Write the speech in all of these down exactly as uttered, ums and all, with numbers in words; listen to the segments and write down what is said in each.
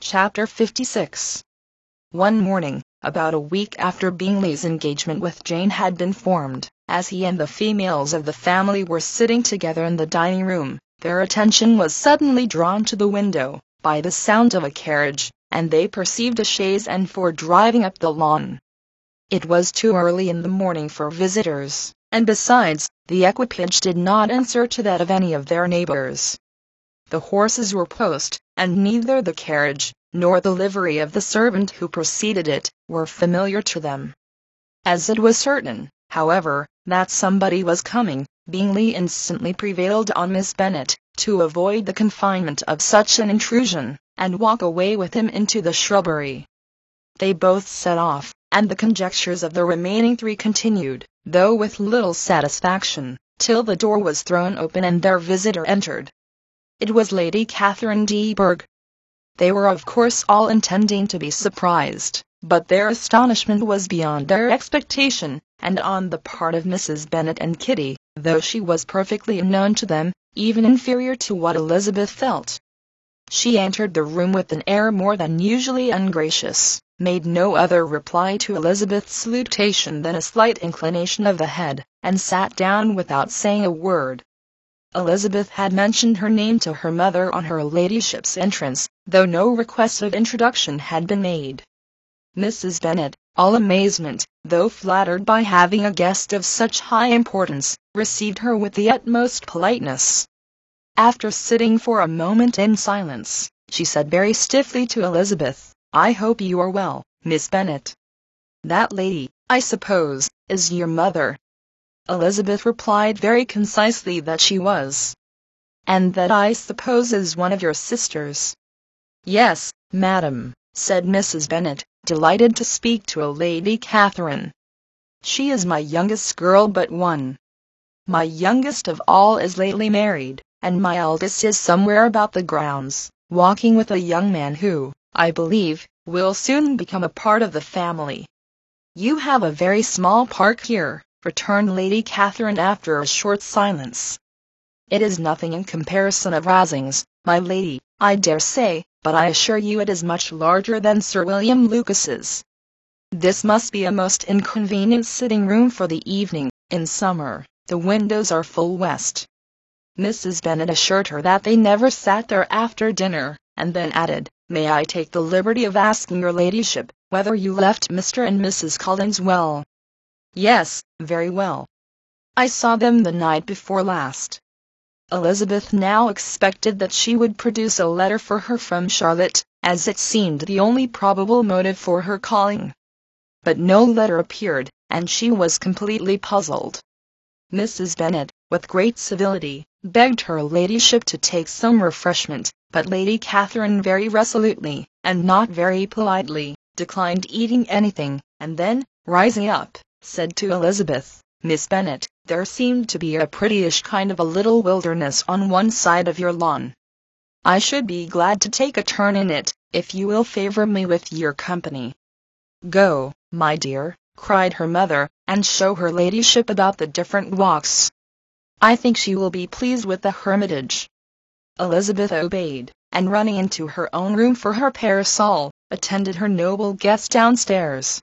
Chapter fifty-six. One morning, about a week after Bingley's engagement with Jane had been formed, as he and the females of the family were sitting together in the dining room, their attention was suddenly drawn to the window by the sound of a carriage, and they perceived a chaise and four driving up the lawn. It was too early in the morning for visitors, and besides, the equipage did not answer to that of any of their neighbours. The horses were post, and neither the carriage, nor the livery of the servant who preceded it, were familiar to them. As it was certain, however, that somebody was coming, Bingley instantly prevailed on Miss Bennet to avoid the confinement of such an intrusion, and walk away with him into the shrubbery. They both set off, and the conjectures of the remaining three continued, though with little satisfaction, till the door was thrown open and their visitor entered. It was Lady Catherine de Bourgh. They were of course all intending to be surprised, but their astonishment was beyond their expectation, and on the part of Missus Bennet and Kitty, though she was perfectly unknown to them, even inferior to what Elizabeth felt. She entered the room with an air more than usually ungracious, made no other reply to Elizabeth's salutation than a slight inclination of the head, and sat down without saying a word. Elizabeth had mentioned her name to her mother on her ladyship's entrance, though no request of introduction had been made. Missus Bennet, all amazement, though flattered by having a guest of such high importance, received her with the utmost politeness. After sitting for a moment in silence, she said very stiffly to Elizabeth, "I hope you are well, Miss Bennet. That lady, I suppose, is your mother?" Elizabeth replied very concisely that she was. "And that I suppose is one of your sisters?" "Yes, madam," said Missus Bennet, delighted to speak to a Lady Catherine. "She is my youngest girl but one. My youngest of all is lately married, and my eldest is somewhere about the grounds, walking with a young man who, I believe, will soon become a part of the family." "You have a very small park here," returned Lady Catherine after a short silence. "It is nothing in comparison of Rosings, my lady, I dare say, but I assure you it is much larger than Sir William Lucas's. This must be a most inconvenient sitting room for the evening. In summer, the windows are full west." Missus Bennet assured her that they never sat there after dinner, and then added, "May I take the liberty of asking your ladyship whether you left Mister and Missus Collins well?" "Yes, very well. I saw them the night before last." Elizabeth now expected that she would produce a letter for her from Charlotte, as it seemed the only probable motive for her calling. But no letter appeared, and she was completely puzzled. Missus Bennet, with great civility, begged her ladyship to take some refreshment, but Lady Catherine very resolutely, and not very politely, declined eating anything, and then, rising up, said to Elizabeth, "Miss Bennet, there seemed to be a prettyish kind of a little wilderness on one side of your lawn. I should be glad to take a turn in it, if you will favour me with your company." "Go, my dear," cried her mother, "and show her ladyship about the different walks. I think she will be pleased with the Hermitage." Elizabeth obeyed, and running into her own room for her parasol, attended her noble guest downstairs.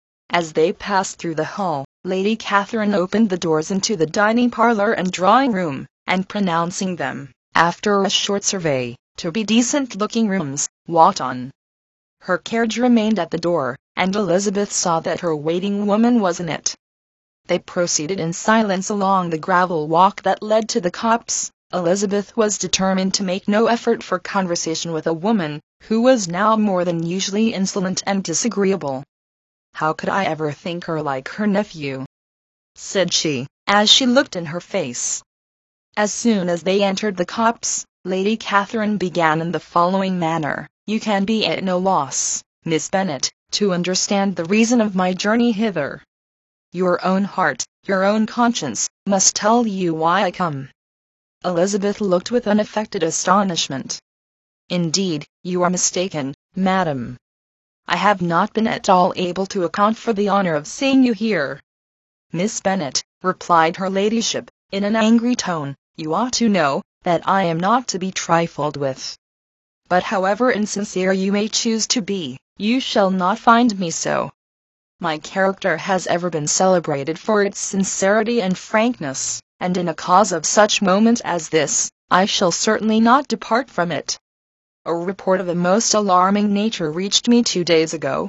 As they passed through the hall, Lady Catherine opened the doors into the dining parlour and drawing room, and pronouncing them, after a short survey, to be decent-looking rooms, walked on. Her carriage remained at the door, and Elizabeth saw that her waiting woman was in it. They proceeded in silence along the gravel walk that led to the copse. Elizabeth was determined to make no effort for conversation with a woman who was now more than usually insolent and disagreeable. "How could I ever think her like her nephew?" said she, as she looked in her face. As soon as they entered the copse, Lady Catherine began in the following manner: "You can be at no loss, Miss Bennet, to understand the reason of my journey hither. Your own heart, your own conscience, must tell you why I come." Elizabeth looked with unaffected astonishment. "Indeed, you are mistaken, madam. I have not been at all able to account for the honour of seeing you here." "Miss Bennet," replied her ladyship, in an angry tone, "you ought to know that I am not to be trifled with. But however insincere you may choose to be, you shall not find me so. My character has ever been celebrated for its sincerity and frankness, and in a cause of such moment as this, I shall certainly not depart from it. A report of a most alarming nature reached me two days ago.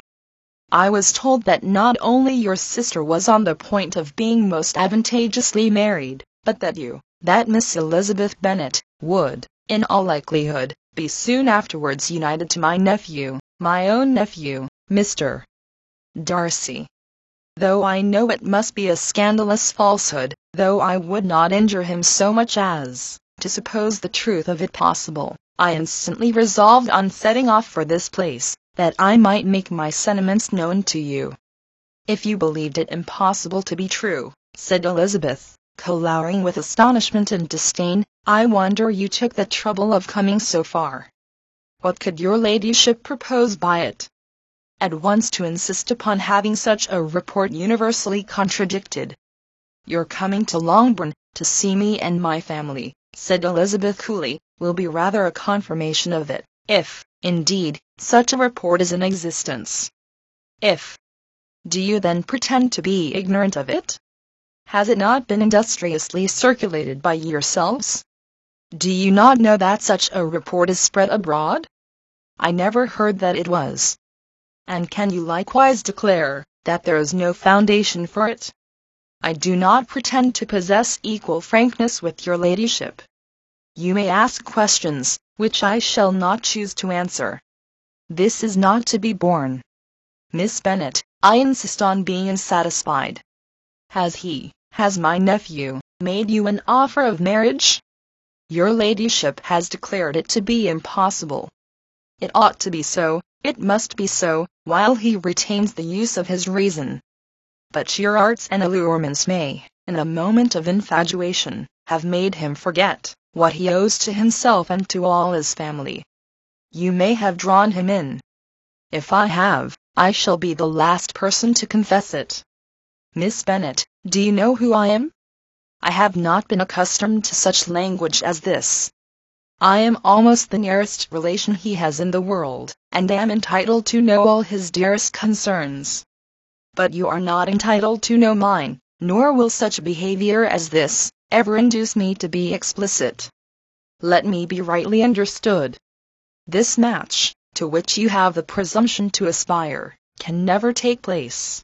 I was told that not only your sister was on the point of being most advantageously married, but that you, that Miss Elizabeth Bennet, would, in all likelihood, be soon afterwards united to my nephew, my own nephew, Mister Darcy. Though I know it must be a scandalous falsehood, though I would not injure him so much as to suppose the truth of it possible, I instantly resolved on setting off for this place, that I might make my sentiments known to you. If you believed it impossible to be true, said Elizabeth, coloring with astonishment and disdain, I wonder you took the trouble of coming so far. What could your ladyship propose by it? At once to insist upon having such a report universally contradicted. Your coming to Longbourn, to see me and my family, said Elizabeth coolly, will be rather a confirmation of it, if, indeed, such a report is in existence. If. Do you then pretend to be ignorant of it? Has it not been industriously circulated by yourselves? Do you not know that such a report is spread abroad? I never heard that it was. And can you likewise declare that there is no foundation for it? I do not pretend to possess equal frankness with your ladyship. You may ask questions, which I shall not choose to answer. This is not to be borne. Miss Bennet, I insist on being satisfied. Has he, has my nephew, made you an offer of marriage? Your ladyship has declared it to be impossible. It ought to be so, it must be so, while he retains the use of his reason. But your arts and allurements may, in a moment of infatuation, have made him forget what he owes to himself and to all his family. You may have drawn him in. If I have, I shall be the last person to confess it. Miss Bennet, do you know who I am? I have not been accustomed to such language as this. I am almost the nearest relation he has in the world, and am entitled to know all his dearest concerns. But you are not entitled to know mine, nor will such behavior as this ever induce me to be explicit. Let me be rightly understood. This match, to which you have the presumption to aspire, can never take place.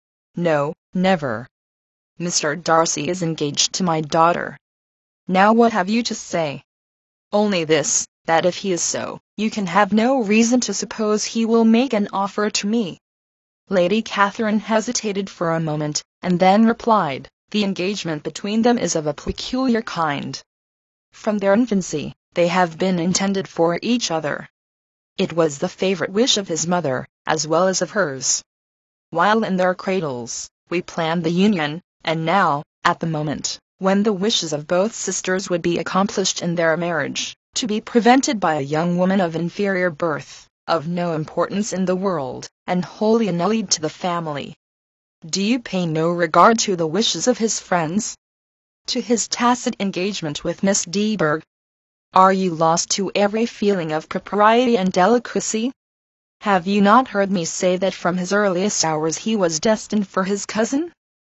No, never. Mister Darcy is engaged to my daughter. Now what have you to say? Only this, that if he is so, you can have no reason to suppose he will make an offer to me. Lady Catherine hesitated for a moment, and then replied, the engagement between them is of a peculiar kind. From their infancy, they have been intended for each other. It was the favorite wish of his mother, as well as of hers. While in their cradles, we planned the union, and now, at the moment when the wishes of both sisters would be accomplished in their marriage, to be prevented by a young woman of inferior birth, of no importance in the world, and wholly annulled to the family. Do you pay no regard to the wishes of his friends? To his tacit engagement with Miss de Bourgh? Are you lost to every feeling of propriety and delicacy? Have you not heard me say that from his earliest hours he was destined for his cousin?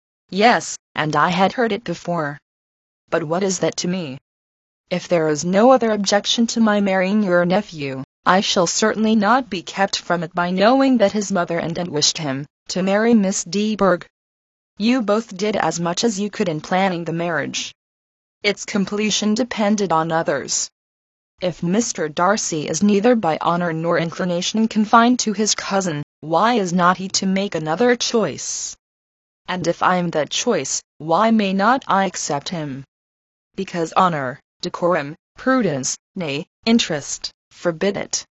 Yes, and I had heard it before. But what is that to me? If there is no other objection to my marrying your nephew, I shall certainly not be kept from it by knowing that his mother and aunt wished him to marry Miss de Bourgh. You both did as much as you could in planning the marriage. Its completion depended on others. If Mister Darcy is neither by honor nor inclination confined to his cousin, why is not he to make another choice? And if I am that choice, why may not I accept him? Because honor, decorum, prudence, nay, interest, forbid it.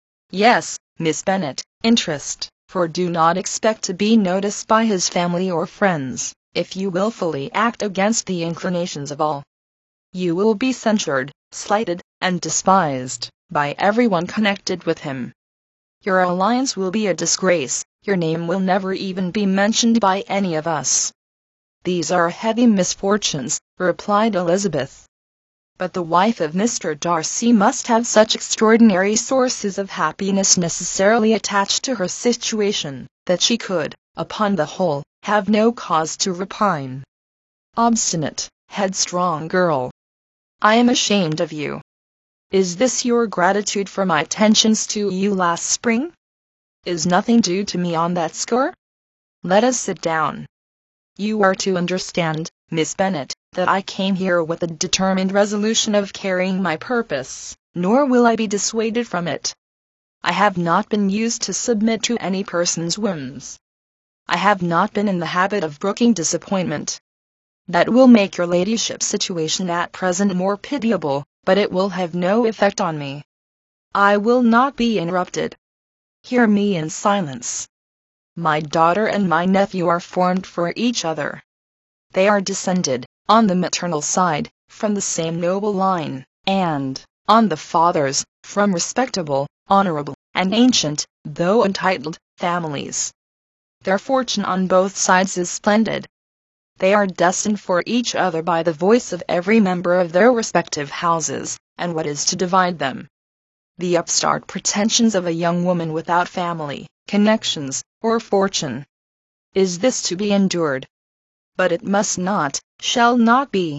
Yes, Miss Bennet, interest, for do not expect to be noticed by his family or friends, if you wilfully act against the inclinations of all. You will be censured, slighted, and despised by everyone connected with him. Your alliance will be a disgrace, your name will never even be mentioned by any of us. These are heavy misfortunes, replied Elizabeth. But the wife of Mister Darcy must have such extraordinary sources of happiness necessarily attached to her situation, that she could, upon the whole, have no cause to repine. Obstinate, headstrong girl! I am ashamed of you. Is this your gratitude for my attentions to you last spring? Is nothing due to me on that score? Let us sit down. You are to understand, Miss Bennet, that I came here with a determined resolution of carrying my purpose, nor will I be dissuaded from it. I have not been used to submit to any person's whims. I have not been in the habit of brooking disappointment. That will make your ladyship's situation at present more pitiable, but it will have no effect on me. I will not be interrupted. Hear me in silence. My daughter and my nephew are formed for each other. They are descended, on the maternal side, from the same noble line, and, on the father's, from respectable, honorable, and ancient, though untitled, families. Their fortune on both sides is splendid. They are destined for each other by the voice of every member of their respective houses, and what is to divide them? The upstart pretensions of a young woman without family, connections, or fortune. Is this to be endured? But it must not, shall not be.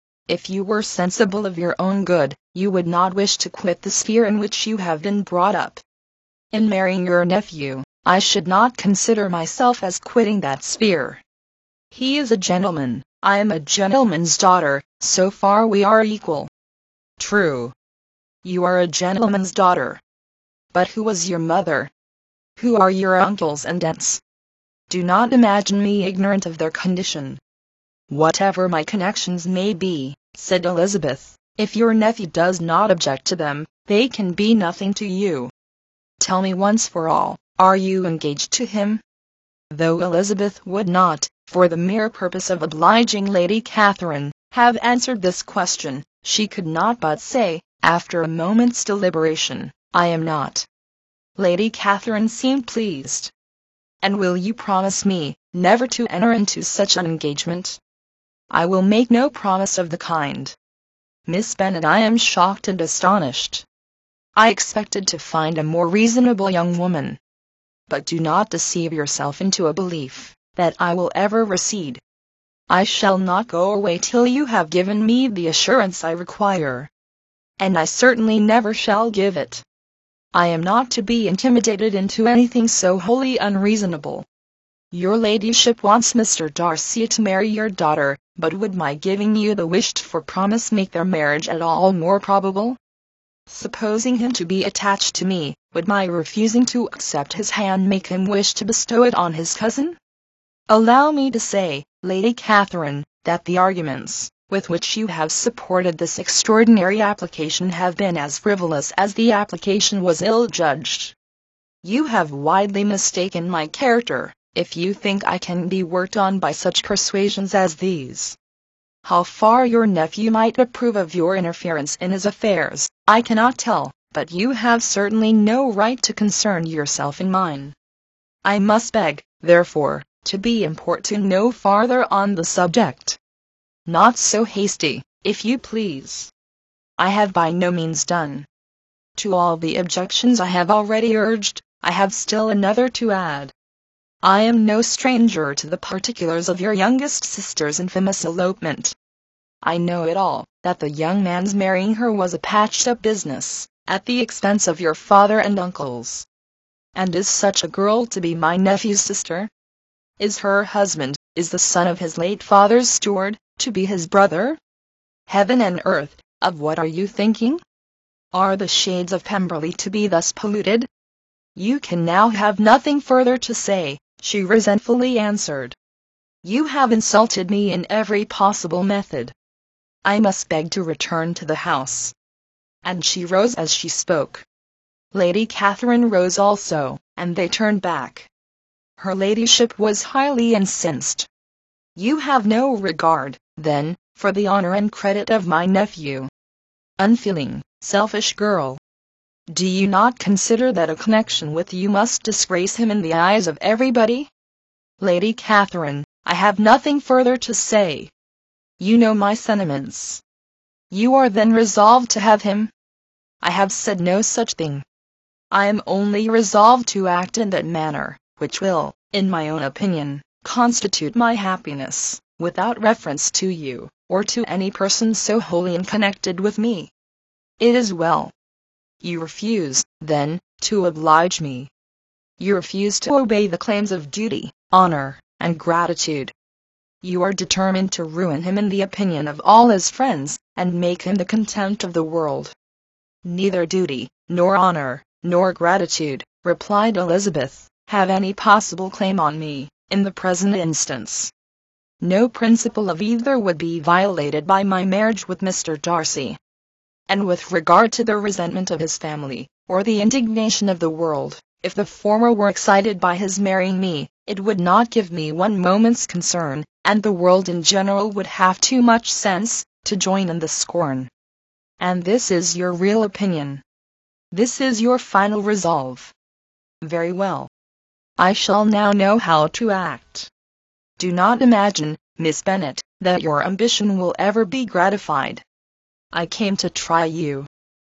If you were sensible of your own good, you would not wish to quit the sphere in which you have been brought up. In marrying your nephew, I should not consider myself as quitting that sphere. He is a gentleman, I am a gentleman's daughter, so far we are equal. True. You are a gentleman's daughter. But who was your mother? Who are your uncles and aunts? Do not imagine me ignorant of their condition. Whatever my connections may be, said Elizabeth, if your nephew does not object to them, they can be nothing to you. Tell me once for all, are you engaged to him? Though Elizabeth would not, for the mere purpose of obliging Lady Catherine, have answered this question, she could not but say, after a moment's deliberation, I am not. Lady Catherine seemed pleased. And will you promise me, never to enter into such an engagement? I will make no promise of the kind. Miss Bennet, I am shocked and astonished. I expected to find a more reasonable young woman. But do not deceive yourself into a belief that I will ever recede. I shall not go away till you have given me the assurance I require. And I certainly never shall give it. I am not to be intimidated into anything so wholly unreasonable. Your ladyship wants Mister Darcy to marry your daughter, but would my giving you the wished-for promise make their marriage at all more probable? Supposing him to be attached to me, would my refusing to accept his hand make him wish to bestow it on his cousin? Allow me to say, Lady Catherine, that the arguments with which you have supported this extraordinary application have been as frivolous as the application was ill-judged. You have widely mistaken my character, if you think I can be worked on by such persuasions as these. How far your nephew might approve of your interference in his affairs, I cannot tell, but you have certainly no right to concern yourself in mine. I must beg, therefore, to be importuned no farther on the subject. Not so hasty, if you please. I have by no means done. To all the objections I have already urged, I have still another to add. I am no stranger to the particulars of your youngest sister's infamous elopement. I know it all, that the young man's marrying her was a patched-up business, at the expense of your father and uncles. And is such a girl to be my nephew's sister? Is her husband, is the son of his late father's steward, to be his brother? Heaven and earth, of what are you thinking? Are the shades of Pemberley to be thus polluted? You can now have nothing further to say, she resentfully answered. You have insulted me in every possible method. I must beg to return to the house. And she rose as she spoke. Lady Catherine rose also, and they turned back. Her ladyship was highly incensed. You have no regard, then, for the honor and credit of my nephew. Unfeeling, selfish girl. Do you not consider that a connection with you must disgrace him in the eyes of everybody? Lady Catherine, I have nothing further to say. You know my sentiments. You are then resolved to have him? I have said no such thing. I am only resolved to act in that manner, which will, in my own opinion, constitute my happiness, without reference to you, or to any person so wholly unconnected with me. It is well. You refuse, then, to oblige me. You refuse to obey the claims of duty, honor, and gratitude. You are determined to ruin him in the opinion of all his friends, and make him the contempt of the world. Neither duty, nor honor, nor gratitude, replied Elizabeth, have any possible claim on me, in the present instance. No principle of either would be violated by my marriage with Mister Darcy. And with regard to the resentment of his family, or the indignation of the world, if the former were excited by his marrying me, it would not give me one moment's concern, and the world in general would have too much sense to join in the scorn. And this is your real opinion. This is your final resolve. Very well. I shall now know how to act. Do not imagine, Miss Bennet, that your ambition will ever be gratified. I came to try you.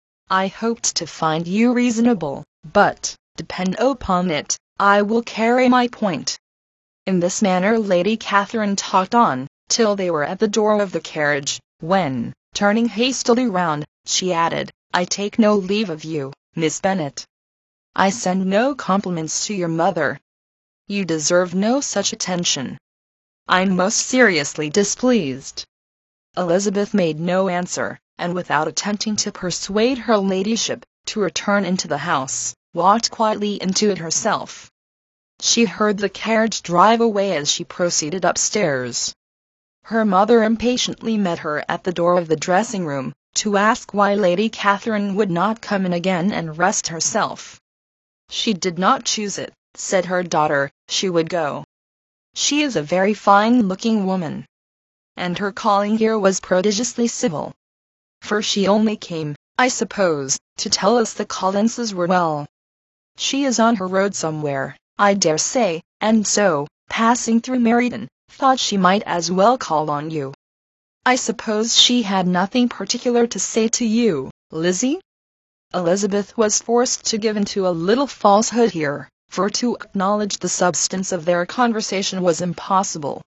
I hoped to find you reasonable, but, depend upon it, I will carry my point. In this manner Lady Catherine talked on, till they were at the door of the carriage, when, turning hastily round, she added, I take no leave of you, Miss Bennet. I send no compliments to your mother. You deserve no such attention. I'm most seriously displeased. Elizabeth made no answer, and without attempting to persuade her ladyship to return into the house, walked quietly into it herself. She heard the carriage drive away as she proceeded upstairs. Her mother impatiently met her at the door of the dressing-room, to ask why Lady Catherine would not come in again and rest herself. She did not choose it, said her daughter, she would go. She is a very fine-looking woman. And her calling here was prodigiously civil. For she only came, I suppose, to tell us the Collinses were well. She is on her road somewhere, I dare say, and so, passing through Meryton, thought she might as well call on you. I suppose she had nothing particular to say to you, Lizzie? Elizabeth was forced to give into a little falsehood here, for to acknowledge the substance of their conversation was impossible.